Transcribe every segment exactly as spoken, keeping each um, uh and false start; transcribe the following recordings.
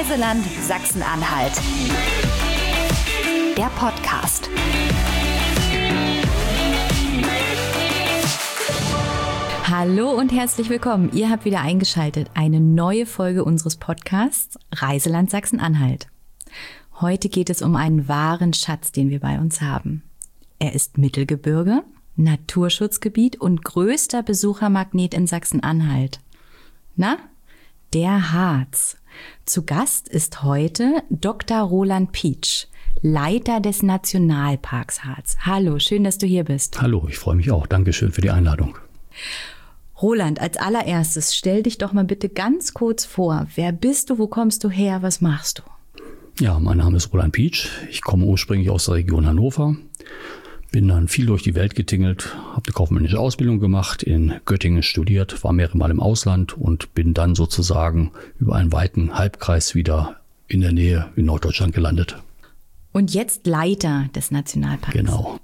Reiseland Sachsen-Anhalt. Der Podcast. Hallo und herzlich willkommen. Ihr habt wieder eingeschaltet. Eine neue Folge unseres Podcasts Reiseland Sachsen-Anhalt. Heute geht es um einen wahren Schatz, den wir bei uns haben. Er ist Mittelgebirge, Naturschutzgebiet und größter Besuchermagnet in Sachsen-Anhalt. Na, der Harz. Zu Gast ist heute Doktor Roland Pietsch, Leiter des Nationalparks Harz. Hallo, schön, dass du hier bist. Hallo, ich freue mich auch. Dankeschön für die Einladung. Roland, als allererstes, stell dich doch mal bitte ganz kurz vor. Wer bist du, wo kommst du her, was machst du? Ja, mein Name ist Roland Pietsch. Ich komme ursprünglich aus der Region Hannover. Bin dann viel durch die Welt getingelt, habe eine kaufmännische Ausbildung gemacht, in Göttingen studiert, war mehrere Mal im Ausland und bin dann sozusagen über einen weiten Halbkreis wieder in der Nähe in Norddeutschland gelandet. Und jetzt Leiter des Nationalparks. Genau.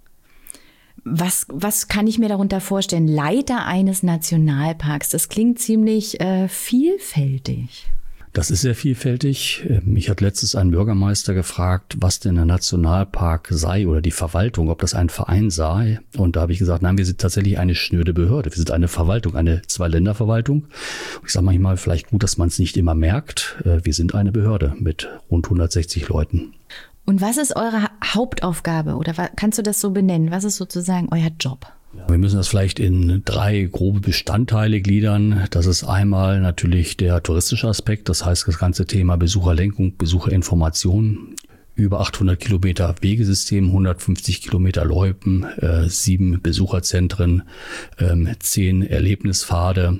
Was, was kann ich mir darunter vorstellen? Leiter eines Nationalparks, das klingt ziemlich äh, vielfältig. Das ist sehr vielfältig. Mich hat letztens ein Bürgermeister gefragt, was denn der Nationalpark sei oder die Verwaltung, ob das ein Verein sei. Und da habe ich gesagt, nein, wir sind tatsächlich eine schnöde Behörde. Wir sind eine Verwaltung, eine Zwei-Länder-Verwaltung. Ich sage manchmal vielleicht gut, dass man es nicht immer merkt. Wir sind eine Behörde mit rund hundertsechzig Leuten. Und was ist eure Hauptaufgabe oder kannst du das so benennen? Was ist sozusagen euer Job? Wir müssen das vielleicht in drei grobe Bestandteile gliedern. Das ist einmal natürlich der touristische Aspekt, das heißt das ganze Thema Besucherlenkung, Besucherinformation. Über achthundert Kilometer Wegesystem, hundertfünfzig Kilometer Loipen, äh, sieben Besucherzentren, ähm, zehn Erlebnispfade.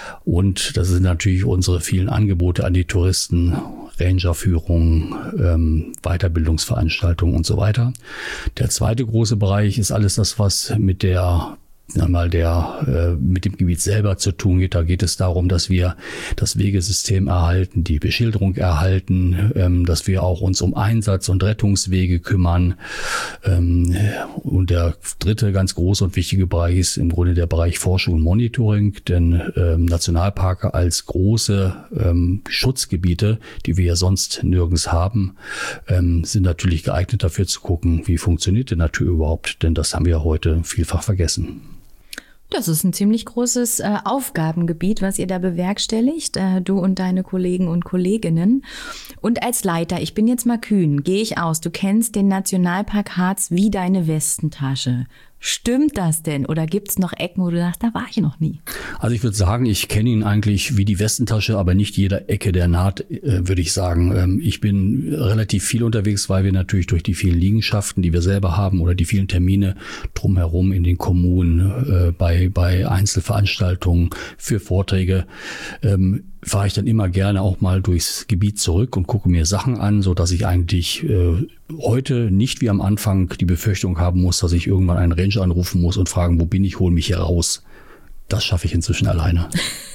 Und das sind natürlich unsere vielen Angebote an die Touristen, Rangerführungen, ähm, Weiterbildungsveranstaltungen und so weiter. Der zweite große Bereich ist alles das, was mit der einmal der äh, mit dem Gebiet selber zu tun geht. Da geht es darum, dass wir das Wegesystem erhalten, die Beschilderung erhalten, ähm, dass wir auch uns um Einsatz- und Rettungswege kümmern. Ähm, und der dritte ganz große und wichtige Bereich ist im Grunde der Bereich Forschung und Monitoring, denn ähm, Nationalparke als große ähm, Schutzgebiete, die wir ja sonst nirgends haben, ähm, sind natürlich geeignet dafür zu gucken, wie funktioniert die Natur überhaupt, denn das haben wir heute vielfach vergessen. Das ist ein ziemlich großes äh, Aufgabengebiet, was ihr da bewerkstelligt, äh, du und deine Kollegen und Kolleginnen. Und als Leiter, ich bin jetzt mal kühn, gehe ich aus, du kennst den Nationalpark Harz wie deine Westentasche. Stimmt das denn? Oder gibt es noch Ecken, wo du sagst, da war ich noch nie? Also ich würde sagen, ich kenne ihn eigentlich wie die Westentasche, aber nicht jeder Ecke der Naht, äh, würde ich sagen. Ähm, ich bin relativ viel unterwegs, weil wir natürlich durch die vielen Liegenschaften, die wir selber haben oder die vielen Termine drumherum in den Kommunen, äh, bei, bei Einzelveranstaltungen für Vorträge, ähm, fahre ich dann immer gerne auch mal durchs Gebiet zurück und gucke mir Sachen an, so dass ich eigentlich äh, heute nicht wie am Anfang die Befürchtung haben muss, dass ich irgendwann einen Ranger anrufen muss und fragen, wo bin ich, hol mich hier raus. Das schaffe ich inzwischen alleine.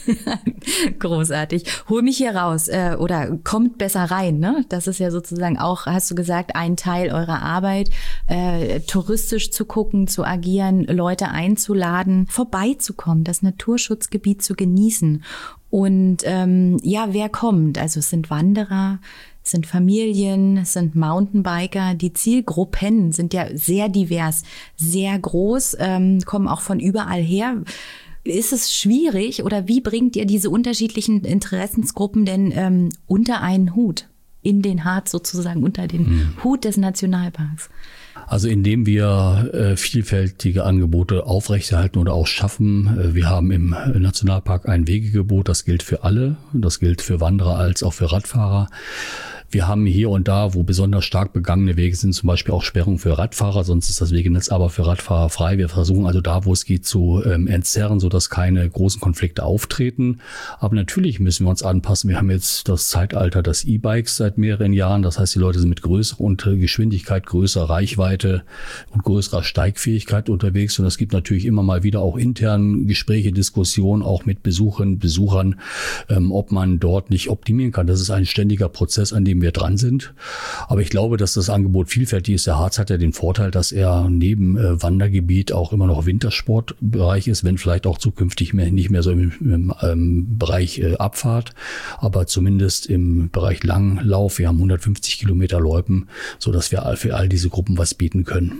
Großartig. Hol mich hier raus äh, oder kommt besser rein, ne? Das ist ja sozusagen auch, hast du gesagt, ein Teil eurer Arbeit, äh, touristisch zu gucken, zu agieren, Leute einzuladen, vorbeizukommen, das Naturschutzgebiet zu genießen. Und ähm, ja, wer kommt? Also es sind Wanderer, es sind Familien, es sind Mountainbiker. Die Zielgruppen sind ja sehr divers, sehr groß, ähm, kommen auch von überall her. Ist es schwierig oder wie bringt ihr diese unterschiedlichen Interessensgruppen denn ähm, unter einen Hut, in den Harz sozusagen, unter den hm. Hut des Nationalparks? Also indem wir äh, vielfältige Angebote aufrechterhalten oder auch schaffen. Äh, wir haben im Nationalpark ein Wegegebot, das gilt für alle. Das gilt für Wanderer als auch für Radfahrer. Wir haben hier und da, wo besonders stark begangene Wege sind, zum Beispiel auch Sperrungen für Radfahrer, sonst ist das Wegenetz aber für Radfahrer frei. Wir versuchen also da, wo es geht, zu ähm, entzerren, sodass keine großen Konflikte auftreten. Aber natürlich müssen wir uns anpassen. Wir haben jetzt das Zeitalter des E-Bikes seit mehreren Jahren. Das heißt, die Leute sind mit größerer Geschwindigkeit, größerer Reichweite und größerer Steigfähigkeit unterwegs. Und es gibt natürlich immer mal wieder auch intern Gespräche, Diskussionen, auch mit Besucherinnen, Besuchern, ähm, ob man dort nicht optimieren kann. Das ist ein ständiger Prozess, an dem dem wir dran sind. Aber ich glaube, dass das Angebot vielfältig ist. Der Harz hat ja den Vorteil, dass er neben äh, Wandergebiet auch immer noch Wintersportbereich ist, wenn vielleicht auch zukünftig mehr, nicht mehr so im, im ähm, Bereich äh, Abfahrt, aber zumindest im Bereich Langlauf. Wir haben hundertfünfzig Kilometer Loipen, sodass wir für all diese Gruppen was bieten können.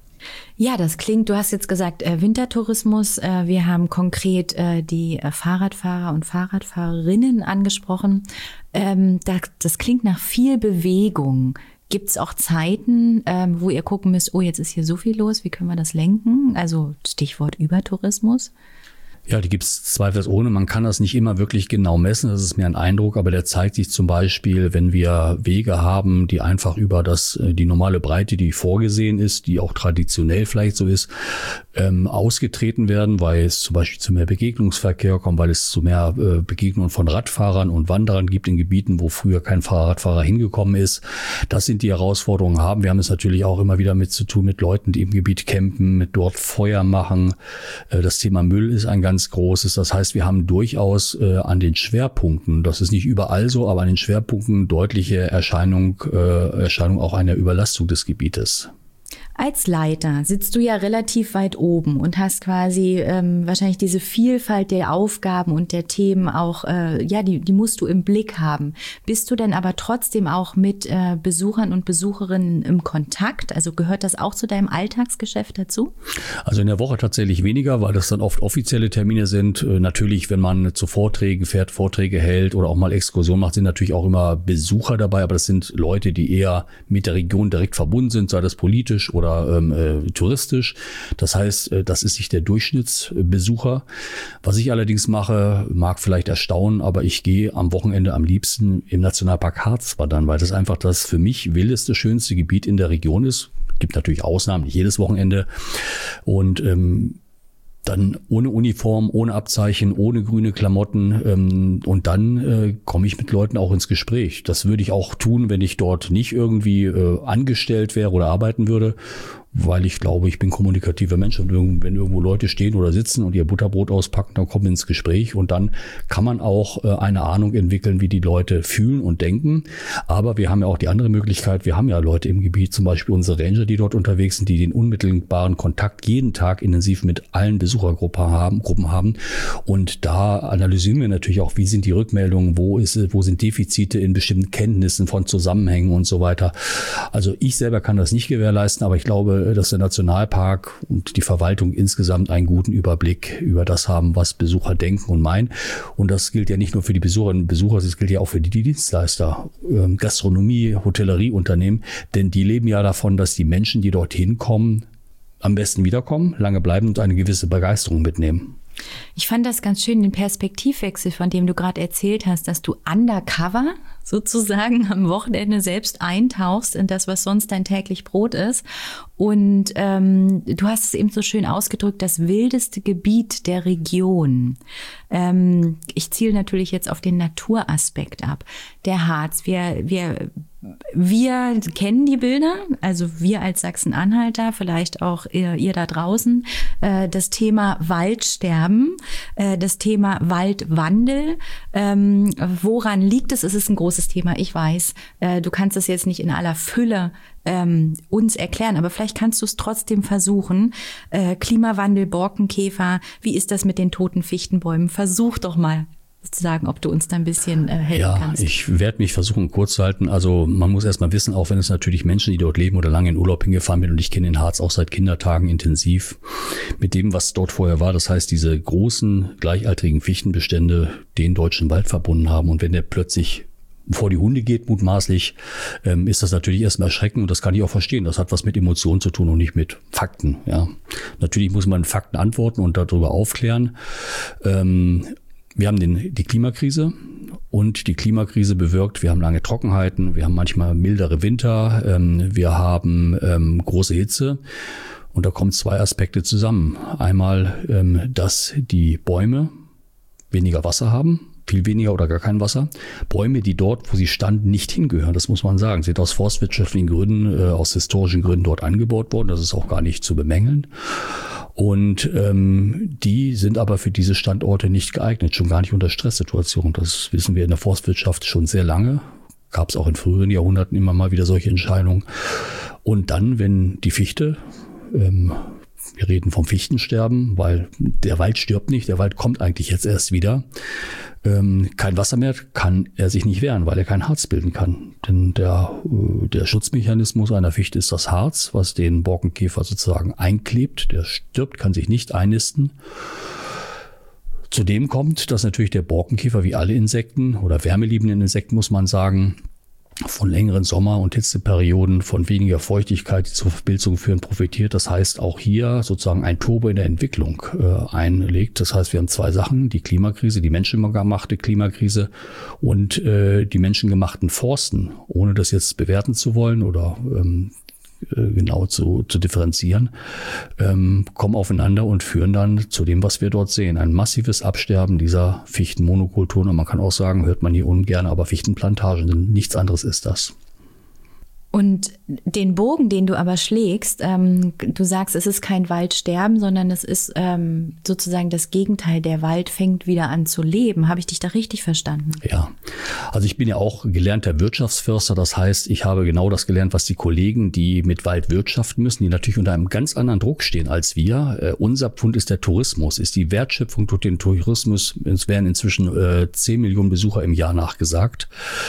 Ja, das klingt, du hast jetzt gesagt, äh, Wintertourismus. Äh, wir haben konkret äh, die äh, Fahrradfahrer und Fahrradfahrerinnen angesprochen. Ähm, das, das klingt nach viel Bewegung. Gibt es auch Zeiten, ähm, wo ihr gucken müsst, oh, jetzt ist hier so viel los, wie können wir das lenken? Also Stichwort Übertourismus. Ja, die gibt es zweifelsohne. Man kann das nicht immer wirklich genau messen. Das ist mir ein Eindruck, aber der zeigt sich zum Beispiel, wenn wir Wege haben, die einfach über das die normale Breite, die vorgesehen ist, die auch traditionell vielleicht so ist, ähm, ausgetreten werden, weil es zum Beispiel zu mehr Begegnungsverkehr kommt, weil es zu mehr äh, Begegnungen von Radfahrern und Wanderern gibt in Gebieten, wo früher kein Fahrradfahrer hingekommen ist. Das sind die Herausforderungen haben. Wir haben es natürlich auch immer wieder mit zu tun mit Leuten, die im Gebiet campen, mit dort Feuer machen. Äh, das Thema Müll ist ein ganz großes. Das heißt, wir haben durchaus äh, an den Schwerpunkten, das ist nicht überall so, aber an den Schwerpunkten deutliche Erscheinung, äh, Erscheinung auch einer Überlastung des Gebietes. Als Leiter sitzt du ja relativ weit oben und hast quasi ähm, wahrscheinlich diese Vielfalt der Aufgaben und der Themen auch, äh, ja, die, die musst du im Blick haben. Bist du denn aber trotzdem auch mit äh, Besuchern und Besucherinnen im Kontakt? Also gehört das auch zu deinem Alltagsgeschäft dazu? Also in der Woche tatsächlich weniger, weil das dann oft offizielle Termine sind. Äh, natürlich, wenn man zu Vorträgen fährt, Vorträge hält oder auch mal Exkursionen macht, sind natürlich auch immer Besucher dabei, aber das sind Leute, die eher mit der Region direkt verbunden sind, sei das politisch oder Ähm, äh, touristisch. Das heißt, äh, das ist nicht der Durchschnittsbesucher. Was ich allerdings mache, mag vielleicht erstaunen, aber ich gehe am Wochenende am liebsten im Nationalpark Harz wandern, weil das einfach das für mich wildeste, schönste Gebiet in der Region ist. Gibt natürlich Ausnahmen, nicht jedes Wochenende. Und ähm, dann ohne Uniform, ohne Abzeichen, ohne grüne Klamotten ähm, und dann äh, komme ich mit Leuten auch ins Gespräch. Das würde ich auch tun, wenn ich dort nicht irgendwie äh, angestellt wäre oder arbeiten würde, weil ich glaube, ich bin kommunikativer Mensch und wenn irgendwo Leute stehen oder sitzen und ihr Butterbrot auspacken, dann kommen wir ins Gespräch und dann kann man auch äh, eine Ahnung entwickeln, wie die Leute fühlen und denken. Aber wir haben ja auch die andere Möglichkeit, wir haben ja Leute im Gebiet, zum Beispiel unsere Ranger, die dort unterwegs sind, die den unmittelbaren Kontakt jeden Tag intensiv mit allen Besuchergruppen haben, Gruppen haben. Und da analysieren wir natürlich auch, wie sind die Rückmeldungen, wo ist, wo sind Defizite in bestimmten Kenntnissen von Zusammenhängen und so weiter. Also ich selber kann das nicht gewährleisten, aber ich glaube, dass der Nationalpark und die Verwaltung insgesamt einen guten Überblick über das haben, was Besucher denken und meinen. Und das gilt ja nicht nur für die Besucherinnen und Besucher, das gilt ja auch für die Dienstleister, Gastronomie, Hotellerieunternehmen, denn die leben ja davon, dass die Menschen, die dorthin kommen, am besten wiederkommen, lange bleiben und eine gewisse Begeisterung mitnehmen. Ich fand das ganz schön, den Perspektivwechsel, von dem du gerade erzählt hast, dass du undercover sozusagen am Wochenende selbst eintauchst in das, was sonst dein täglich Brot ist. Und ähm, du hast es eben so schön ausgedrückt, das wildeste Gebiet der Region. Ähm, ich ziele natürlich jetzt auf den Naturaspekt ab. Der Harz, wir, wir Wir kennen die Bilder, also wir als Sachsen-Anhalter, vielleicht auch ihr, ihr da draußen, äh, das Thema Waldsterben, äh, das Thema Waldwandel. Ähm, woran liegt es? Es ist ein großes Thema, ich weiß. Äh, du kannst es jetzt nicht in aller Fülle ähm, uns erklären, aber vielleicht kannst du es trotzdem versuchen. Äh, Klimawandel, Borkenkäfer, wie ist das mit den toten Fichtenbäumen? Versuch doch mal zu sagen, ob du uns da ein bisschen äh, helfen ja, kannst. Ja, ich werde mich versuchen, kurz zu halten. Also man muss erst mal wissen, auch wenn es natürlich Menschen, die dort leben oder lange in Urlaub hingefahren sind, und ich kenne den Harz auch seit Kindertagen intensiv, mit dem, was dort vorher war. Das heißt, diese großen, gleichaltrigen Fichtenbestände den deutschen Wald verbunden haben. Und wenn der plötzlich vor die Hunde geht, mutmaßlich, ähm, ist das natürlich erstmal erschreckend und das kann ich auch verstehen. Das hat was mit Emotionen zu tun und nicht mit Fakten. Ja, natürlich muss man Fakten antworten und darüber aufklären. Ähm, Wir haben den, die Klimakrise und die Klimakrise bewirkt, wir haben lange Trockenheiten, wir haben manchmal mildere Winter, ähm, wir haben ähm, große Hitze und da kommen zwei Aspekte zusammen. Einmal, ähm, dass die Bäume weniger Wasser haben, viel weniger oder gar kein Wasser. Bäume, die dort, wo sie standen, nicht hingehören, das muss man sagen, sind aus forstwirtschaftlichen Gründen, äh, aus historischen Gründen dort angebaut worden, das ist auch gar nicht zu bemängeln. Und ähm, die sind aber für diese Standorte nicht geeignet, schon gar nicht unter Stresssituationen. Das wissen wir in der Forstwirtschaft schon sehr lange. Gab es auch in früheren Jahrhunderten immer mal wieder solche Entscheidungen. Und dann, wenn die Fichte, ähm, wir reden vom Fichtensterben, weil der Wald stirbt nicht, der Wald kommt eigentlich jetzt erst wieder. Ähm, kein Wasser mehr, kann er sich nicht wehren, weil er kein Harz bilden kann. Denn der, äh, der Schutzmechanismus einer Fichte ist das Harz, was den Borkenkäfer sozusagen einklebt. Der stirbt, kann sich nicht einnisten. Zudem kommt, dass natürlich der Borkenkäfer wie alle Insekten oder wärmeliebenden Insekten, muss man sagen, von längeren Sommer- und Hitzeperioden, von weniger Feuchtigkeit, die zur Verpilzung führen, profitiert. Das heißt, auch hier sozusagen ein Turbo in der Entwicklung äh, einlegt. Das heißt, wir haben zwei Sachen, die Klimakrise, die menschengemachte Klimakrise und äh, die menschengemachten Forsten, ohne das jetzt bewerten zu wollen oder ähm, genau zu, zu differenzieren, ähm, kommen aufeinander und führen dann zu dem, was wir dort sehen. Ein massives Absterben dieser Fichtenmonokulturen. Und man kann auch sagen, hört man hier ungern, aber Fichtenplantagen, denn nichts anderes ist das. Und den Bogen, den du aber schlägst, ähm, du sagst, es ist kein Waldsterben, sondern es ist ähm, sozusagen das Gegenteil. Der Wald fängt wieder an zu leben. Habe ich dich da richtig verstanden? Ja, also ich bin ja auch gelernter Wirtschaftsförster. Das heißt, ich habe genau das gelernt, was die Kollegen, die mit Wald wirtschaften müssen, die natürlich unter einem ganz anderen Druck stehen als wir. Äh, unser Pfund ist der Tourismus, ist die Wertschöpfung durch den Tourismus. Es werden inzwischen äh, zehn Millionen Besucher im Jahr nachgesagt.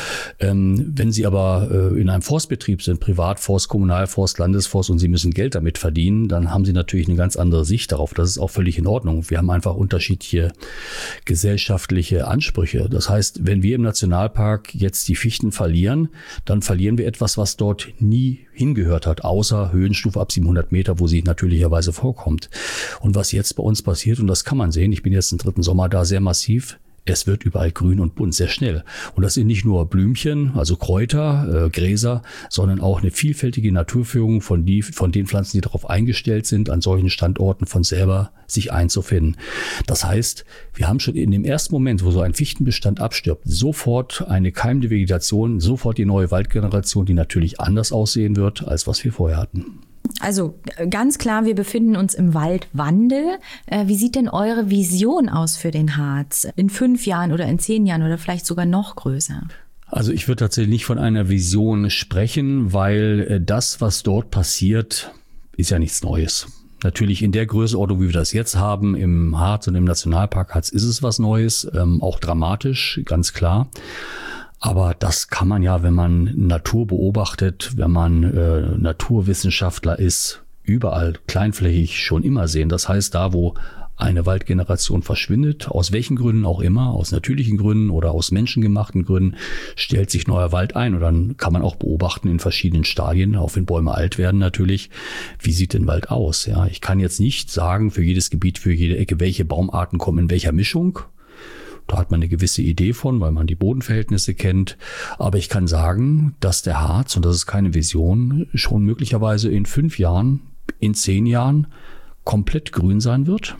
Ähm, wenn Sie aber äh, in einem Forstbetrieb sind, Privatforst, Kommunalforst, Landesforst und Sie müssen Geld damit verdienen, dann haben Sie natürlich eine ganz andere Sicht darauf. Das ist auch völlig in Ordnung. Wir haben einfach unterschiedliche gesellschaftliche Ansprüche. Das heißt, wenn wir im Nationalpark jetzt die Fichten verlieren, dann verlieren wir etwas, was dort nie hingehört hat, außer Höhenstufe ab siebenhundert Meter, wo sie natürlicherweise vorkommt. Und was jetzt bei uns passiert, und das kann man sehen, ich bin jetzt im dritten Sommer da, sehr massiv, es wird überall grün und bunt, sehr schnell. Und das sind nicht nur Blümchen, also Kräuter, äh, Gräser, sondern auch eine vielfältige Naturführung von, die, von den Pflanzen, die darauf eingestellt sind, an solchen Standorten von selber sich einzufinden. Das heißt, wir haben schon in dem ersten Moment, wo so ein Fichtenbestand abstirbt, sofort eine keimende Vegetation, sofort die neue Waldgeneration, die natürlich anders aussehen wird, als was wir vorher hatten. Also ganz klar, wir befinden uns im Waldwandel. Äh, wie sieht denn eure Vision aus für den Harz? In fünf Jahren oder in zehn Jahren oder vielleicht sogar noch größer? Also ich würde tatsächlich nicht von einer Vision sprechen, weil äh, das, was dort passiert, ist ja nichts Neues. Natürlich in der Größenordnung, wie wir das jetzt haben, im Harz und im Nationalpark Harz, ist es was Neues, ähm, auch dramatisch, ganz klar. Aber das kann man ja, wenn man Natur beobachtet, wenn man äh, Naturwissenschaftler ist, überall kleinflächig schon immer sehen. Das heißt, da wo eine Waldgeneration verschwindet, aus welchen Gründen auch immer, aus natürlichen Gründen oder aus menschengemachten Gründen, stellt sich neuer Wald ein. Und dann kann man auch beobachten in verschiedenen Stadien, auch wenn Bäume alt werden natürlich, wie sieht denn Wald aus? Ja, ich kann jetzt nicht sagen für jedes Gebiet, für jede Ecke, welche Baumarten kommen in welcher Mischung. Da hat man eine gewisse Idee von, weil man die Bodenverhältnisse kennt. Aber ich kann sagen, dass der Harz, und das ist keine Vision, schon möglicherweise in fünf Jahren, in zehn Jahren komplett grün sein wird.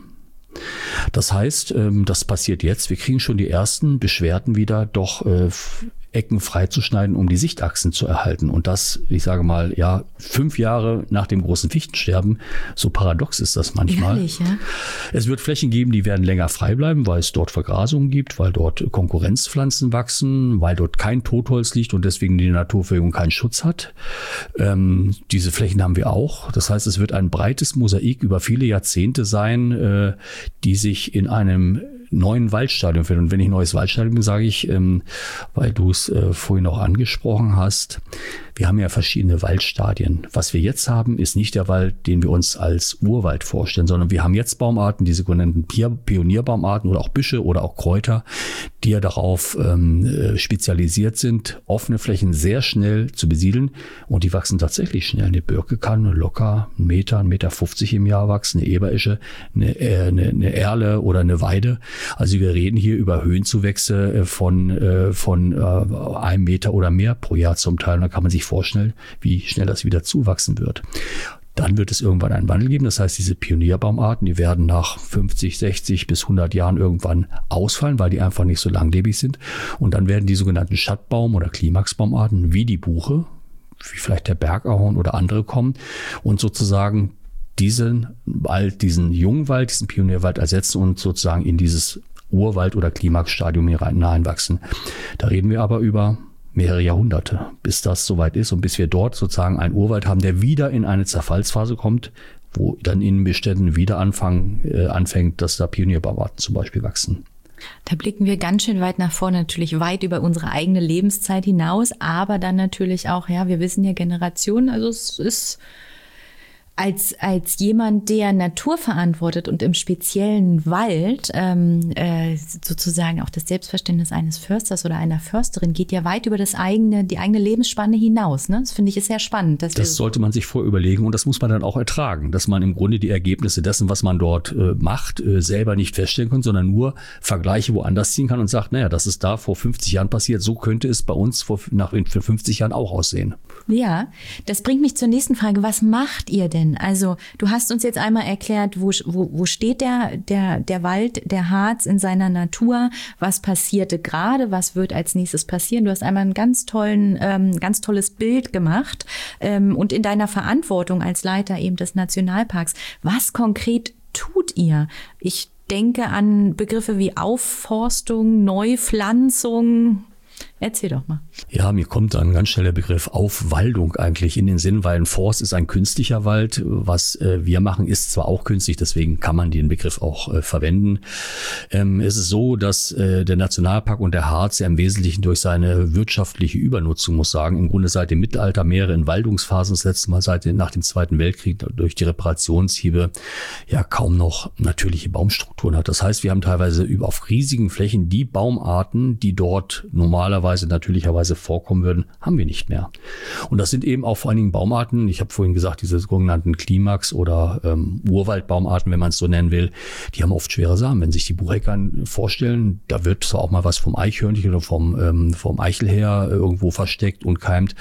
Das heißt, das passiert jetzt. Wir kriegen schon die ersten Beschwerden wieder, doch Ecken freizuschneiden, um die Sichtachsen zu erhalten. Und das, ich sage mal, ja, fünf Jahre nach dem großen Fichtensterben, so paradox ist das manchmal. Ehrlich, ja? Es wird Flächen geben, die werden länger frei bleiben, weil es dort Vergrasungen gibt, weil dort Konkurrenzpflanzen wachsen, weil dort kein Totholz liegt und deswegen die Naturverjüngung keinen Schutz hat. Ähm, diese Flächen haben wir auch. Das heißt, es wird ein breites Mosaik über viele Jahrzehnte sein, äh, die sich in einem neuen Waldstadium finden. Und wenn ich neues Waldstadium bin, sage ich, ähm, weil du es äh, vorhin auch angesprochen hast, wir haben ja verschiedene Waldstadien. Was wir jetzt haben, ist nicht der Wald, den wir uns als Urwald vorstellen, sondern wir haben jetzt Baumarten, die sogenannten Pionierbaumarten oder auch Büsche oder auch Kräuter, die ja darauf ähm, spezialisiert sind, offene Flächen sehr schnell zu besiedeln. Und die wachsen tatsächlich schnell. Eine Birke kann locker einen Meter, einen Meter fünfzig im Jahr wachsen, eine Eberesche, eine, äh, eine, eine Erle oder eine Weide. Also wir reden hier über Höhenzuwächse von, äh, von äh, einem Meter oder mehr pro Jahr zum Teil. Und da kann man sich vorstellen, wie schnell das wieder zuwachsen wird. Dann wird es irgendwann einen Wandel geben. Das heißt, diese Pionierbaumarten, die werden nach fünfzig, sechzig bis hundert Jahren irgendwann ausfallen, weil die einfach nicht so langlebig sind. Und dann werden die sogenannten Schattbaum- oder Klimaxbaumarten wie die Buche, wie vielleicht der Bergahorn oder andere kommen und sozusagen diesen Wald, diesen Jungwald, diesen Pionierwald ersetzen und sozusagen in dieses Urwald- oder Klimaxstadium hineinwachsen. Da reden wir aber über mehrere Jahrhunderte, bis das soweit ist und bis wir dort sozusagen einen Urwald haben, der wieder in eine Zerfallsphase kommt, wo dann in Beständen wieder anfangen, äh, anfängt, dass da Pionierbaumarten zum Beispiel wachsen. Da blicken wir ganz schön weit nach vorne, natürlich weit über unsere eigene Lebenszeit hinaus, aber dann natürlich auch, ja, wir wissen ja Generationen, also es ist als, als jemand, der Natur verantwortet und im speziellen Wald ähm, äh, sozusagen auch das Selbstverständnis eines Försters oder einer Försterin geht ja weit über das eigene, die eigene Lebensspanne hinaus. Ne? Das finde ich ist sehr spannend. Dass das sollte man sich vorüberlegen und das muss man dann auch ertragen, dass man im Grunde die Ergebnisse dessen, was man dort äh, macht, äh, selber nicht feststellen kann, sondern nur Vergleiche woanders ziehen kann und sagt, naja, das ist da vor fünfzig Jahren passiert, so könnte es bei uns vor, nach für fünfzig Jahren auch aussehen. Ja, das bringt mich zur nächsten Frage. Was macht ihr denn? Also du hast uns jetzt einmal erklärt, wo, wo, wo steht der, der, der Wald, der Harz in seiner Natur? Was passierte gerade? Was wird als nächstes passieren? Du hast einmal ein ganz tollen, ähm, ganz tolles Bild gemacht ähm, und in deiner Verantwortung als Leiter eben des Nationalparks. Was konkret tut ihr? Ich denke an Begriffe wie Aufforstung, Neupflanzung. Erzähl doch mal. Ja, mir kommt ein ganz schneller Begriff Aufwaldung eigentlich in den Sinn, weil ein Forst ist ein künstlicher Wald. Was äh, wir machen, ist zwar auch künstlich, deswegen kann man den Begriff auch äh, verwenden. Ähm, es ist so, dass äh, der Nationalpark und der Harz ja im Wesentlichen durch seine wirtschaftliche Übernutzung, muss sagen, im Grunde seit dem Mittelalter mehrere Entwaldungsphasen, das letzte Mal seit nach dem Zweiten Weltkrieg durch die Reparationshiebe ja kaum noch natürliche Baumstrukturen hat. Das heißt, wir haben teilweise über auf riesigen Flächen die Baumarten, die dort normalerweise natürlicherweise vorkommen würden, haben wir nicht mehr. Und das sind eben auch vor allen Dingen Baumarten, ich habe vorhin gesagt, diese sogenannten Klimax oder ähm, Urwaldbaumarten, wenn man es so nennen will, die haben oft schwere Samen. Wenn sich die Buchecker vorstellen, da wird zwar auch mal was vom Eichhörnchen oder vom, ähm, vom Eichelherr irgendwo versteckt und keimt,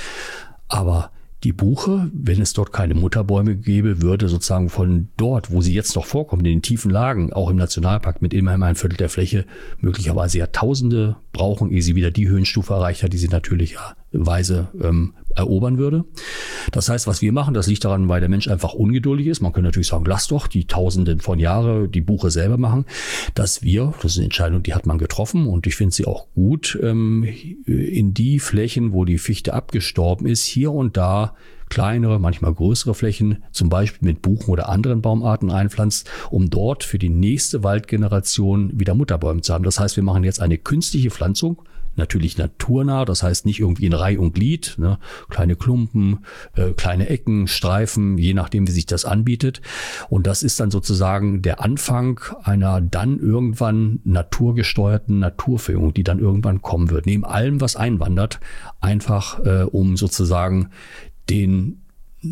aber die Buche, wenn es dort keine Mutterbäume gäbe, würde sozusagen von dort, wo sie jetzt noch vorkommen, in den tiefen Lagen, auch im Nationalpark mit immerhin ein Viertel der Fläche, möglicherweise Jahrtausende brauchen, ehe sie wieder die Höhenstufe erreicht hat, die sie natürlicherweise ähm, erobern würde. Das heißt, was wir machen, das liegt daran, weil der Mensch einfach ungeduldig ist. Man könnte natürlich sagen, lass doch die Tausenden von Jahren die Buche selber machen, dass wir, das ist eine Entscheidung, die hat man getroffen und ich finde sie auch gut, ähm, in die Flächen, wo die Fichte abgestorben ist, hier und da kleinere, manchmal größere Flächen, zum Beispiel mit Buchen oder anderen Baumarten einpflanzt, um dort für die nächste Waldgeneration wieder Mutterbäume zu haben. Das heißt, wir machen jetzt eine künstliche Pflanzung, natürlich naturnah, das heißt nicht irgendwie in Reih und Glied, ne? Kleine Klumpen, äh, kleine Ecken, Streifen, je nachdem, wie sich das anbietet. Und das ist dann sozusagen der Anfang einer dann irgendwann naturgesteuerten Naturverjüngung, die dann irgendwann kommen wird. Neben allem, was einwandert, einfach äh, um sozusagen den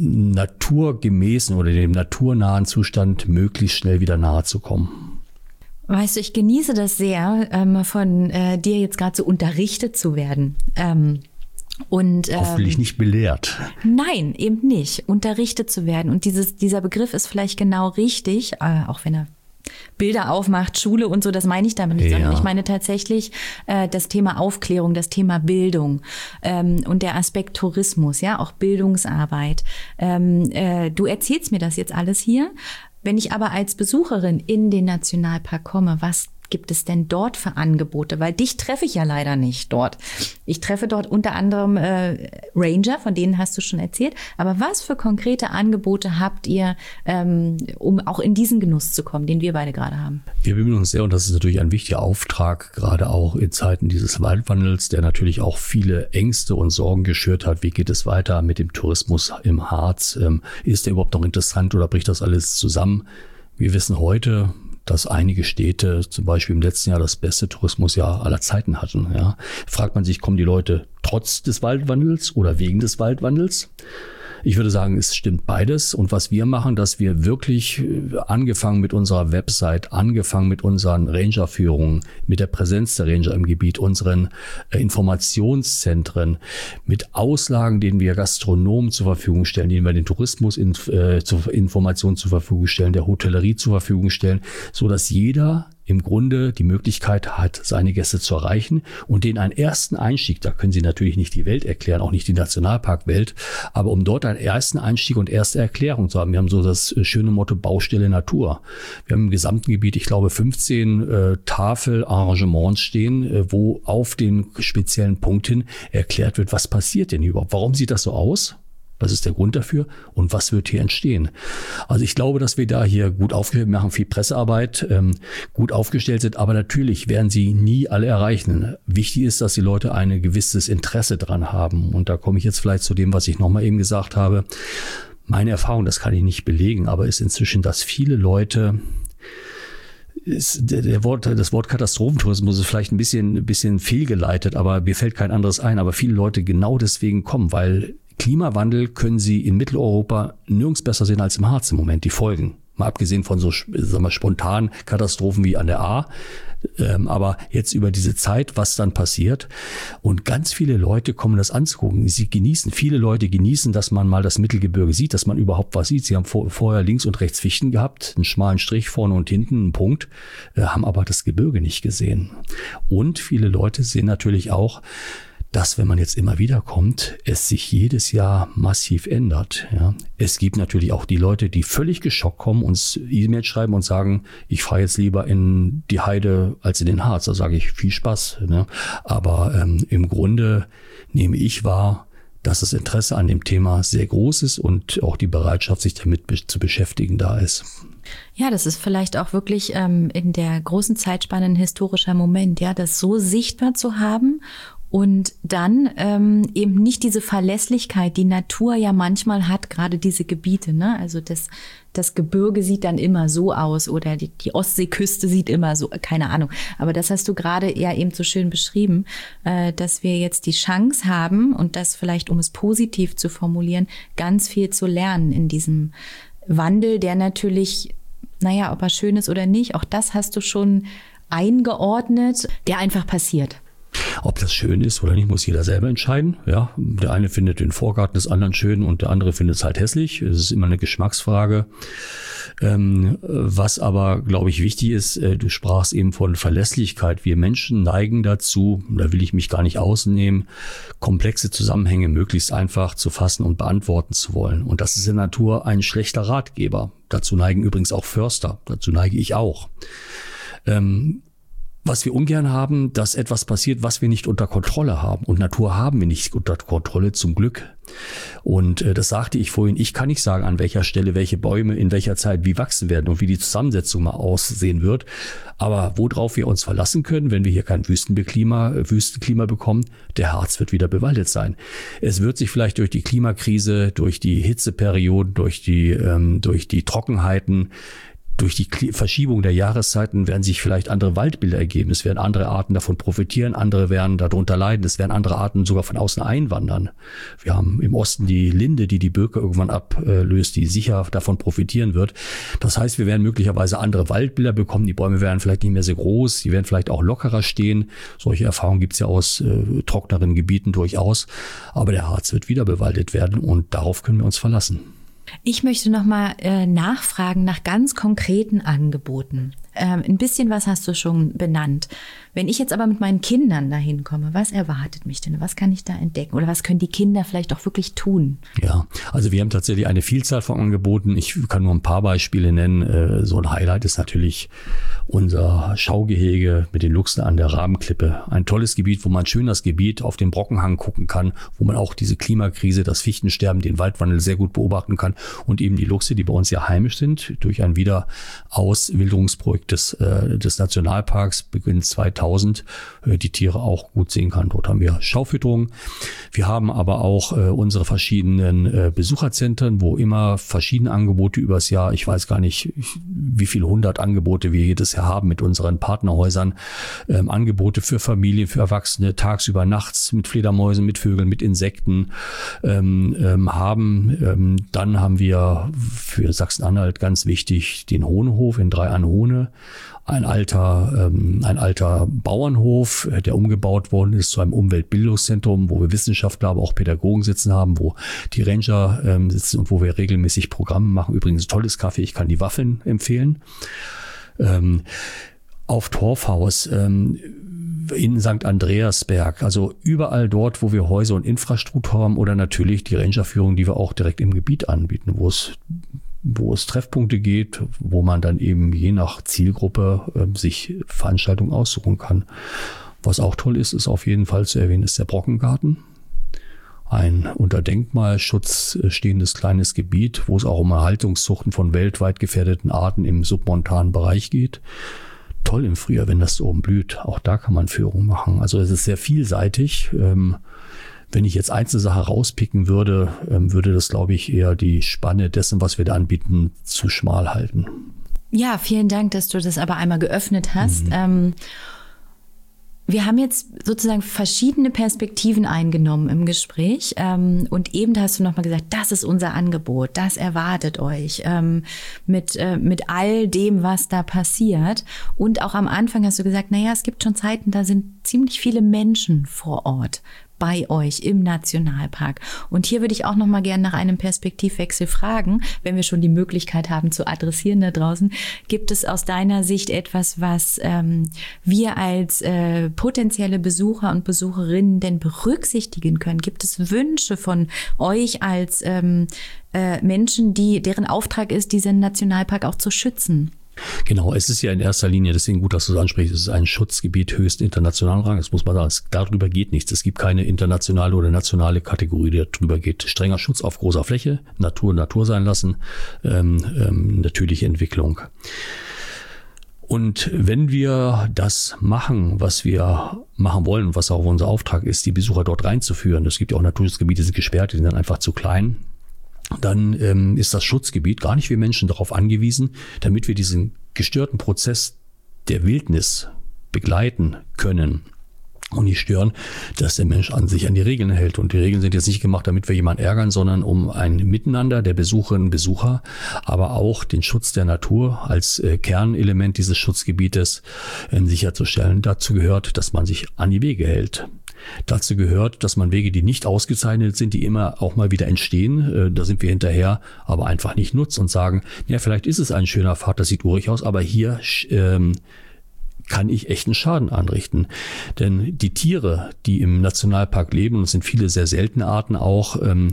naturgemäßen oder dem naturnahen Zustand möglichst schnell wieder nahe zu kommen. Weißt du, ich genieße das sehr, ähm, von äh, dir jetzt gerade so unterrichtet zu werden. Ähm, und ähm, hoffentlich nicht belehrt. Nein, eben nicht. Unterrichtet zu werden. Und dieses, dieser Begriff ist vielleicht genau richtig, äh, auch wenn er Bilder aufmacht, Schule und so, das meine ich damit nicht, ja. sondern ich meine tatsächlich äh, das Thema Aufklärung, das Thema Bildung ähm, und der Aspekt Tourismus, ja, auch Bildungsarbeit. Ähm, äh, du erzählst mir das jetzt alles hier. Wenn ich aber als Besucherin in den Nationalpark komme, was gibt es denn dort für Angebote? Weil dich treffe ich ja leider nicht dort. Ich treffe dort unter anderem äh, Ranger, von denen hast du schon erzählt. Aber was für konkrete Angebote habt ihr, ähm, um auch in diesen Genuss zu kommen, den wir beide gerade haben? Wir bemühen uns sehr, und das ist natürlich ein wichtiger Auftrag, gerade auch in Zeiten dieses Waldwandels, der natürlich auch viele Ängste und Sorgen geschürt hat. Wie geht es weiter mit dem Tourismus im Harz? Ähm, ist der überhaupt noch interessant oder bricht das alles zusammen? Wir wissen heute, dass einige Städte zum Beispiel im letzten Jahr das beste Tourismusjahr aller Zeiten hatten. Ja. Fragt man sich, kommen die Leute trotz des Waldwandels oder wegen des Waldwandels? Ich würde sagen, es stimmt beides. Und was wir machen, dass wir wirklich angefangen mit unserer Website, angefangen mit unseren Rangerführungen, mit der Präsenz der Ranger im Gebiet, unseren äh, Informationszentren, mit Auslagen, denen wir Gastronomen zur Verfügung stellen, denen wir den Tourismus in, äh, zur Information zur Verfügung stellen, der Hotellerie zur Verfügung stellen, so dass jeder im Grunde die Möglichkeit hat, seine Gäste zu erreichen und denen einen ersten Einstieg, da können Sie natürlich nicht die Welt erklären, auch nicht die Nationalparkwelt, aber um dort einen ersten Einstieg und erste Erklärung zu haben. Wir haben so das schöne Motto Baustelle Natur. Wir haben im gesamten Gebiet, ich glaube, fünfzehn äh, Tafelarrangements stehen, äh, wo auf den speziellen Punkt hin erklärt wird, was passiert denn überhaupt? Warum sieht das so aus? Was ist der Grund dafür und was wird hier entstehen? Also ich glaube, dass wir da hier gut aufgestellt, wir machen viel Pressearbeit, ähm, gut aufgestellt sind, aber natürlich werden sie nie alle erreichen. Wichtig ist, dass die Leute ein gewisses Interesse dran haben. Und da komme ich jetzt vielleicht zu dem, was ich nochmal eben gesagt habe. Meine Erfahrung, das kann ich nicht belegen, aber ist inzwischen, dass viele Leute Ist der, der Wort, das Wort Katastrophentourismus ist vielleicht ein bisschen, ein bisschen fehlgeleitet, aber mir fällt kein anderes ein. Aber viele Leute genau deswegen kommen, weil Klimawandel können sie in Mitteleuropa nirgends besser sehen als im Harz im Moment, die Folgen. Mal abgesehen von so sagen wir, spontanen Katastrophen wie an der Ahr. Ähm, aber jetzt über diese Zeit, was dann passiert. Und ganz viele Leute kommen das anzugucken. Sie genießen, viele Leute genießen, dass man mal das Mittelgebirge sieht, dass man überhaupt was sieht. Sie haben vor, vorher links und rechts Fichten gehabt, einen schmalen Strich vorne und hinten, einen Punkt, äh, haben aber das Gebirge nicht gesehen. Und viele Leute sehen natürlich auch, dass, wenn man jetzt immer wieder kommt, es sich jedes Jahr massiv ändert. Ja. Es gibt natürlich auch die Leute, die völlig geschockt kommen, uns E-Mails schreiben und sagen, ich fahre jetzt lieber in die Heide als in den Harz. Da sage ich, viel Spaß. Ne. Aber ähm, im Grunde nehme ich wahr, dass das Interesse an dem Thema sehr groß ist und auch die Bereitschaft, sich damit be- zu beschäftigen, da ist. Ja, das ist vielleicht auch wirklich ähm, in der großen Zeitspanne ein historischer Moment, ja, das so sichtbar zu haben. Und dann ähm, eben nicht diese Verlässlichkeit, die Natur ja manchmal hat, gerade diese Gebiete, ne? Also das, das Gebirge sieht dann immer so aus oder die, die Ostseeküste sieht immer so, keine Ahnung. Aber das hast du gerade ja eben so schön beschrieben, äh, dass wir jetzt die Chance haben und das vielleicht, um es positiv zu formulieren, ganz viel zu lernen in diesem Wandel, der natürlich, naja, ob er schön ist oder nicht, auch das hast du schon eingeordnet, der einfach passiert. Ob das schön ist oder nicht, muss jeder selber entscheiden. Ja, der eine findet den Vorgarten des anderen schön und der andere findet es halt hässlich. Es ist immer eine Geschmacksfrage. Ähm, was aber, glaube ich, wichtig ist, äh, du sprachst eben von Verlässlichkeit. Wir Menschen neigen dazu, da will ich mich gar nicht ausnehmen, komplexe Zusammenhänge möglichst einfach zu fassen und beantworten zu wollen. Und das ist in der Natur ein schlechter Ratgeber. Dazu neigen übrigens auch Förster. Dazu neige ich auch. Ähm, Was wir ungern haben, dass etwas passiert, was wir nicht unter Kontrolle haben. Und Natur haben wir nicht unter Kontrolle, zum Glück. Und äh, das sagte ich vorhin, ich kann nicht sagen, an welcher Stelle welche Bäume in welcher Zeit wie wachsen werden und wie die Zusammensetzung mal aussehen wird. Aber worauf wir uns verlassen können, wenn wir hier kein Wüstenbeklima, äh, Wüstenklima bekommen, der Harz wird wieder bewaldet sein. Es wird sich vielleicht durch die Klimakrise, durch die Hitzeperioden, durch die, ähm, durch die Trockenheiten, durch die Verschiebung der Jahreszeiten werden sich vielleicht andere Waldbilder ergeben. Es werden andere Arten davon profitieren, andere werden darunter leiden. Es werden andere Arten sogar von außen einwandern. Wir haben im Osten die Linde, die die Birke irgendwann ablöst, die sicher davon profitieren wird. Das heißt, wir werden möglicherweise andere Waldbilder bekommen. Die Bäume werden vielleicht nicht mehr so groß, die werden vielleicht auch lockerer stehen. Solche Erfahrungen gibt es ja aus äh, trockneren Gebieten durchaus. Aber der Harz wird wieder bewaldet werden und darauf können wir uns verlassen. Ich möchte noch mal äh, nachfragen nach ganz konkreten Angeboten. Ähm, ein bisschen was hast du schon benannt. Wenn ich jetzt aber mit meinen Kindern dahin komme, was erwartet mich denn? Was kann ich da entdecken? Oder was können die Kinder vielleicht auch wirklich tun? Ja, also wir haben tatsächlich eine Vielzahl von Angeboten. Ich kann nur ein paar Beispiele nennen. So ein Highlight ist natürlich unser Schaugehege mit den Luchsen an der Rabenklippe. Ein tolles Gebiet, wo man schön das Gebiet auf den Brockenhang gucken kann, wo man auch diese Klimakrise, das Fichtensterben, den Waldwandel sehr gut beobachten kann und eben die Luchse, die bei uns ja heimisch sind, durch ein Wiederauswilderungsprojekt des, äh, des Nationalparks Beginn zweitausend äh, die Tiere auch gut sehen kann. Dort haben wir Schaufütterung. Wir haben aber auch äh, unsere verschiedenen äh, Besucherzentren, wo immer verschiedene Angebote übers Jahr, ich weiß gar nicht, wie viele hundert Angebote wir jedes Jahr haben mit unseren Partnerhäusern, ähm, Angebote für Familien, für Erwachsene, tagsüber, nachts mit Fledermäusen, mit Vögeln, mit Insekten ähm, ähm, haben. Ähm, dann haben wir für Sachsen-Anhalt ganz wichtig den Hohenhof in Drei-an-Hohne. Ein alter, ähm, ein alter Bauernhof, der umgebaut worden ist zu einem Umweltbildungszentrum, wo wir Wissenschaftler, aber auch Pädagogen sitzen haben, wo die Ranger ähm, sitzen und wo wir regelmäßig Programme machen. Übrigens tolles Kaffee, ich kann die Waffeln empfehlen. Ähm, auf Torfhaus, ähm, in Sankt Andreasberg, also überall dort, wo wir Häuser und Infrastruktur haben oder natürlich die Rangerführung, die wir auch direkt im Gebiet anbieten, wo es wo es Treffpunkte geht, wo man dann eben je nach Zielgruppe äh, sich Veranstaltungen aussuchen kann. Was auch toll ist, ist auf jeden Fall zu erwähnen, ist der Brockengarten. Ein unter Denkmalschutz stehendes kleines Gebiet, wo es auch um Erhaltungszuchten von weltweit gefährdeten Arten im submontanen Bereich geht. Toll im Frühjahr, wenn das so oben blüht. Auch da kann man Führung machen. Also es ist sehr vielseitig. Ähm, Wenn ich jetzt einzelne Sache rauspicken würde, würde das, glaube ich, eher die Spanne dessen, was wir da anbieten, zu schmal halten. Ja, vielen Dank, dass du das aber einmal geöffnet hast. Mhm. Ähm, wir haben jetzt sozusagen verschiedene Perspektiven eingenommen im Gespräch. Ähm, und eben hast du nochmal gesagt, das ist unser Angebot, das erwartet euch ähm, mit, äh, mit all dem, was da passiert. Und auch am Anfang hast du gesagt, naja, es gibt schon Zeiten, da sind ziemlich viele Menschen vor Ort bei euch im Nationalpark. Und hier würde ich auch noch mal gerne nach einem Perspektivwechsel fragen, wenn wir schon die Möglichkeit haben zu adressieren da draußen. Gibt es aus deiner Sicht etwas, was ähm, wir als äh, potenzielle Besucher und Besucherinnen denn berücksichtigen können? Gibt es Wünsche von euch als ähm, äh, Menschen, die deren Auftrag ist, diesen Nationalpark auch zu schützen? Genau, es ist ja in erster Linie, deswegen gut, dass du es ansprichst, es ist ein Schutzgebiet höchsten internationalen Rang. Das muss man sagen, es, darüber geht nichts. Es gibt keine internationale oder nationale Kategorie, die darüber geht. Strenger Schutz auf großer Fläche, Natur Natur sein lassen, ähm, ähm, natürliche Entwicklung. Und wenn wir das machen, was wir machen wollen, was auch unser Auftrag ist, die Besucher dort reinzuführen, es gibt ja auch Naturschutzgebiete, die sind gesperrt, die sind dann einfach zu klein, dann ähm, ist das Schutzgebiet gar nicht wir Menschen darauf angewiesen, damit wir diesen gestörten Prozess der Wildnis begleiten können und nicht stören, dass der Mensch an sich an die Regeln hält. Und die Regeln sind jetzt nicht gemacht, damit wir jemanden ärgern, sondern um ein Miteinander der Besucherinnen und Besucher, aber auch den Schutz der Natur als äh, Kernelement dieses Schutzgebietes äh, sicherzustellen. Dazu gehört, dass man sich an die Wege hält. Dazu gehört, dass man Wege, die nicht ausgezeichnet sind, die immer auch mal wieder entstehen, da sind wir hinterher, aber einfach nicht nutzt und sagen, ja, vielleicht ist es ein schöner Pfad, das sieht urig aus, aber hier ähm, kann ich echten Schaden anrichten. Denn die Tiere, die im Nationalpark leben, und es sind viele sehr seltene Arten auch, ähm,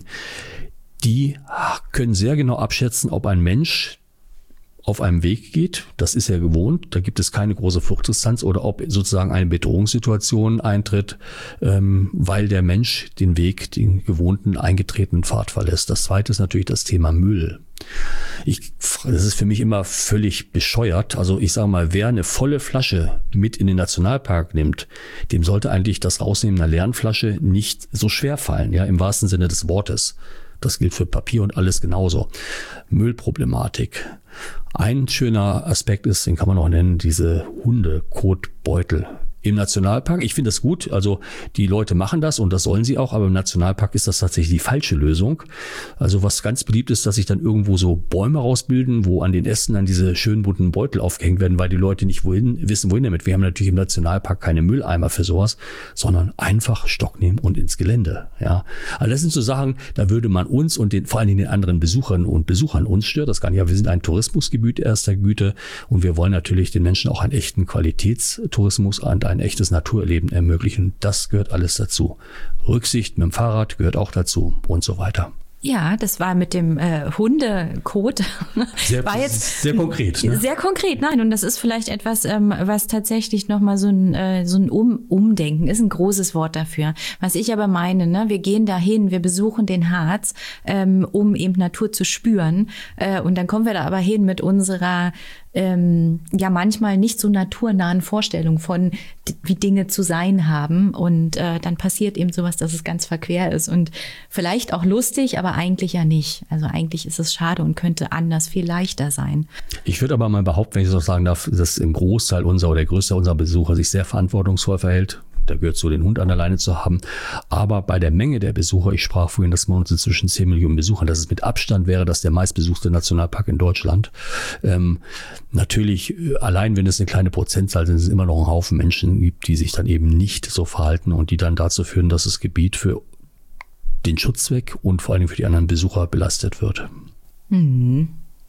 die können sehr genau abschätzen, ob ein Mensch auf einem Weg geht, das ist er gewohnt, da gibt es keine große Fluchtdistanz, oder ob sozusagen eine Bedrohungssituation eintritt, ähm, weil der Mensch den Weg, den gewohnten, eingetretenen Pfad verlässt. Das zweite ist natürlich das Thema Müll. Ich, das ist für mich immer völlig bescheuert. Also ich sage mal, wer eine volle Flasche mit in den Nationalpark nimmt, dem sollte eigentlich das Rausnehmen einer leeren Flasche nicht so schwer fallen, ja, im wahrsten Sinne des Wortes. Das gilt für Papier und alles genauso. Müllproblematik. Ein schöner Aspekt ist, den kann man auch nennen, diese Hundekotbeutel im Nationalpark. Ich finde das gut, also die Leute machen das und das sollen sie auch, aber im Nationalpark ist das tatsächlich die falsche Lösung. Also was ganz beliebt ist, dass sich dann irgendwo so Bäume rausbilden, wo an den Ästen dann diese schönen bunten Beutel aufgehängt werden, weil die Leute nicht wohin wissen, wohin damit. Wir haben natürlich im Nationalpark keine Mülleimer für sowas, sondern einfach Stock nehmen und ins Gelände. Ja, also das sind so Sachen, da würde man uns und den, vor allen Dingen den anderen Besucherinnen und Besuchern, uns stört das gar nicht. Ja, wir sind ein Tourismusgebiet erster Güte und wir wollen natürlich den Menschen auch einen echten Qualitätstourismus und ein echtes Naturerleben ermöglichen. Das gehört alles dazu. Rücksicht mit dem Fahrrad gehört auch dazu und so weiter. Ja, das war mit dem äh, Hundekot. Sehr, war jetzt sehr konkret. Ne? Sehr konkret, nein. Und das ist vielleicht etwas, ähm, was tatsächlich nochmal so ein, äh, so ein um Umdenken ist, ein großes Wort dafür. Was ich aber meine, ne, wir gehen dahin, wir besuchen den Harz, ähm, um eben Natur zu spüren. Äh, und dann kommen wir da aber hin mit unserer ähm, ja manchmal nicht so naturnahen Vorstellung von, wie Dinge zu sein haben. Und äh, dann passiert eben sowas, dass es ganz verquer ist und vielleicht auch lustig, aber eigentlich ja nicht. Also eigentlich ist es schade und könnte anders viel leichter sein. Ich würde aber mal behaupten, wenn ich das auch sagen darf, dass ein Großteil unserer oder der Größte unserer Besucher sich sehr verantwortungsvoll verhält. Da gehört so, den Hund an der Leine zu haben. Aber bei der Menge der Besucher, ich sprach vorhin, dass man uns inzwischen zehn Millionen Besuchern, dass es mit Abstand wäre, das der meistbesuchte Nationalpark in Deutschland. Ähm, natürlich, allein wenn es eine kleine Prozentzahl sind, es immer noch ein Haufen Menschen gibt, die sich dann eben nicht so verhalten und die dann dazu führen, dass das Gebiet für den Schutzzweck und vor allen Dingen für die anderen Besucher belastet wird. Mhm.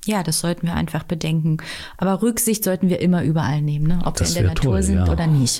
Ja, das sollten wir einfach bedenken. Aber Rücksicht sollten wir immer überall nehmen, ne? Ob das wir in der Natur toll, sind ja. oder nicht.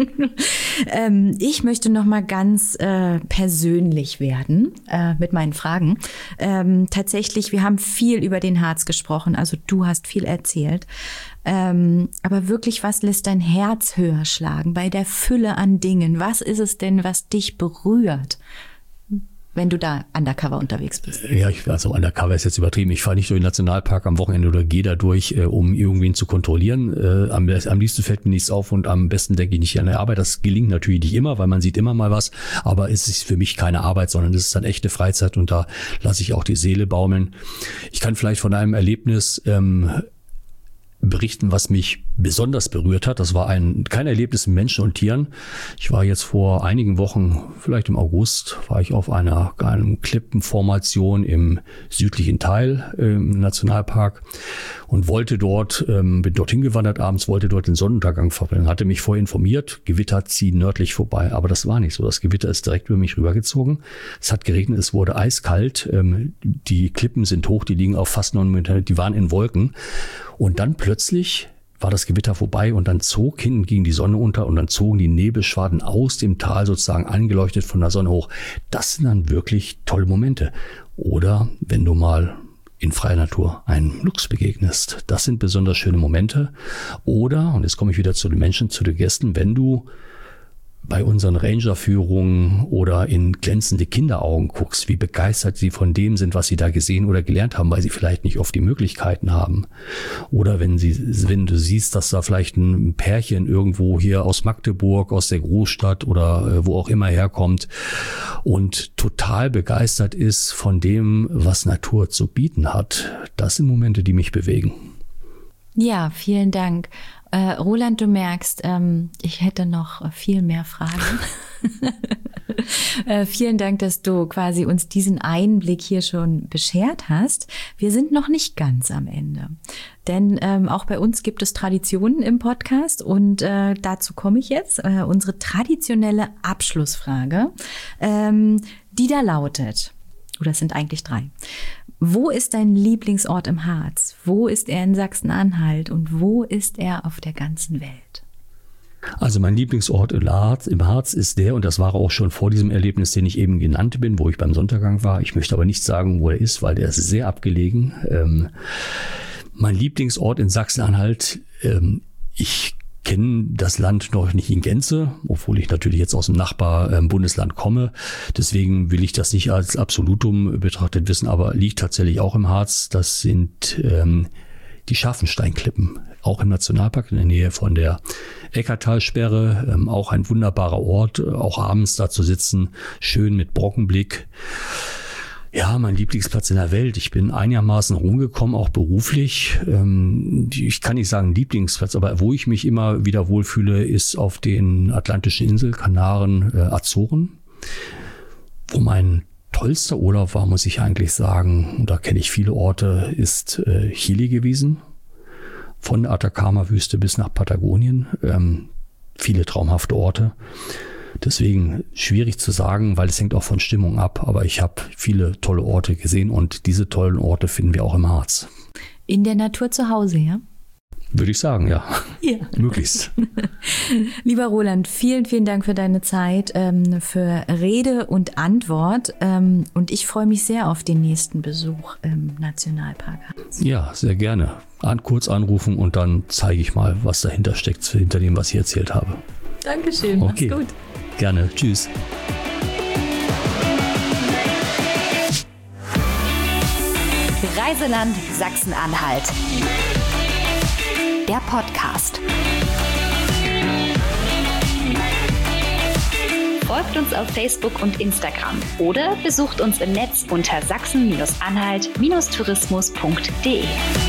ähm, ich möchte noch mal ganz äh, persönlich werden äh, mit meinen Fragen. Ähm, tatsächlich, wir haben viel über den Harz gesprochen. Also du hast viel erzählt. Ähm, aber wirklich, was lässt dein Herz höher schlagen bei der Fülle an Dingen? Was ist es denn, was dich berührt, wenn du da undercover unterwegs bist? Ja, ich, also undercover ist jetzt übertrieben. Ich fahre nicht durch den Nationalpark am Wochenende oder gehe da durch, äh, um irgendwen zu kontrollieren. Äh, am, am liebsten fällt mir nichts auf und am besten denke ich nicht an der Arbeit. Das gelingt natürlich nicht immer, weil man sieht immer mal was. Aber es ist für mich keine Arbeit, sondern es ist dann echte Freizeit und da lasse ich auch die Seele baumeln. Ich kann vielleicht von einem Erlebnis ähm, berichten, was mich besonders berührt hat. Das war ein kein Erlebnis mit Menschen und Tieren. Ich war jetzt vor einigen Wochen, vielleicht im August, war ich auf einer, einer Klippenformation im südlichen Teil äh, im Nationalpark und wollte dort, ähm, bin dorthin gewandert abends, wollte dort den Sonnenuntergang verbringen. Hatte mich vorher informiert, Gewitter ziehen nördlich vorbei, aber das war nicht so. Das Gewitter ist direkt über mich rübergezogen. Es hat geregnet, es wurde eiskalt. Ähm, die Klippen sind hoch, die liegen auf fast neun Meter, die waren in Wolken. Und dann plötzlich war das Gewitter vorbei und dann zog hinten ging die Sonne unter und dann zogen die Nebelschwaden aus dem Tal sozusagen angeleuchtet von der Sonne hoch. Das sind dann wirklich tolle Momente. Oder wenn du mal in freier Natur einem Luchs begegnest. Das sind besonders schöne Momente. Oder, und jetzt komme ich wieder zu den Menschen, zu den Gästen, wenn du bei unseren Ranger-Führungen oder in glänzende Kinderaugen guckst, wie begeistert sie von dem sind, was sie da gesehen oder gelernt haben, weil sie vielleicht nicht oft die Möglichkeiten haben. Oder wenn sie, wenn du siehst, dass da vielleicht ein Pärchen irgendwo hier aus Magdeburg, aus der Großstadt oder wo auch immer herkommt und total begeistert ist von dem, was Natur zu bieten hat. Das sind Momente, die mich bewegen. Ja, vielen Dank. Äh, Roland, du merkst, ähm, ich hätte noch viel mehr Fragen. äh, vielen Dank, dass du quasi uns diesen Einblick hier schon beschert hast. Wir sind noch nicht ganz am Ende, denn ähm, auch bei uns gibt es Traditionen im Podcast und äh, dazu komme ich jetzt. Äh, unsere traditionelle Abschlussfrage, ähm, die da lautet, oder es sind eigentlich drei. Wo ist dein Lieblingsort im Harz? Wo ist er in Sachsen-Anhalt und wo ist er auf der ganzen Welt? Also mein Lieblingsort im Harz, im Harz ist der, und das war auch schon vor diesem Erlebnis, den ich eben genannt bin, wo ich beim Sonnenuntergang war. Ich möchte aber nicht sagen, wo er ist, weil der ist sehr abgelegen. Ähm, mein Lieblingsort in Sachsen-Anhalt, ähm, ich kenne das Land noch nicht in Gänze, obwohl ich natürlich jetzt aus dem Nachbarbundesland komme. Deswegen will ich das nicht als Absolutum betrachtet wissen, aber liegt tatsächlich auch im Harz. Das sind ähm, die Scharfensteinklippen, auch im Nationalpark in der Nähe von der Eckartalsperre. Ähm, auch ein wunderbarer Ort, auch abends da zu sitzen, schön mit Brockenblick. Ja, mein Lieblingsplatz in der Welt. Ich bin einigermaßen rumgekommen, auch beruflich. Ich kann nicht sagen Lieblingsplatz, aber wo ich mich immer wieder wohlfühle, ist auf den atlantischen Inseln, Kanaren, Azoren. Wo mein tollster Urlaub war, muss ich eigentlich sagen, und da kenne ich viele Orte, ist Chile gewesen. Von der Atacama-Wüste bis nach Patagonien. Viele traumhafte Orte. Deswegen schwierig zu sagen, weil es hängt auch von Stimmung ab. Aber ich habe viele tolle Orte gesehen und diese tollen Orte finden wir auch im Harz. In der Natur zu Hause, ja? Würde ich sagen, ja. Ja. Möglichst. Lieber Roland, vielen, vielen Dank für deine Zeit, ähm, für Rede und Antwort. Ähm, und ich freue mich sehr auf den nächsten Besuch im Nationalpark Harz. Ja, sehr gerne. An, kurz anrufen und dann zeige ich mal, was dahinter steckt, hinter dem, was ich erzählt habe. Dankeschön, okay. Mach's gut. Gerne, tschüss. Reiseland Sachsen-Anhalt. Der Podcast. Folgt uns auf Facebook und Instagram oder besucht uns im Netz unter sachsen Anhalt Tourismus punkt de.